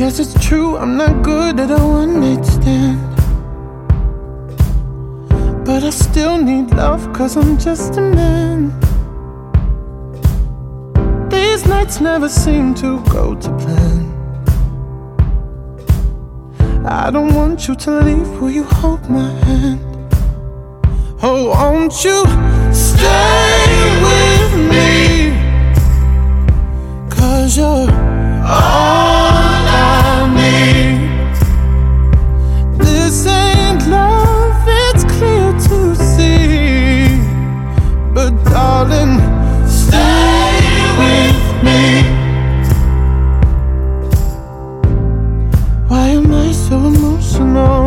Yes, it's true, I'm not good at a one-night stand, but I still need love, 'cause I'm just a man. These nights never seem to go to plan. I don't want you to leave, will you hold my hand? Oh, won't you stay with me? 'Cause you're all I need. This ain't love, it's clear to see, but darling, stay with me. Why am I so emotional?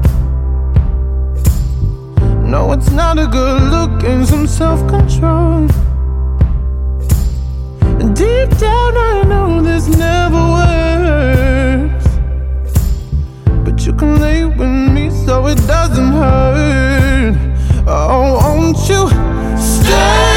No, it's not a good look, and some self-control. And deep down I know this never works, but you can lay with me so it doesn't hurt. Oh, won't you stay?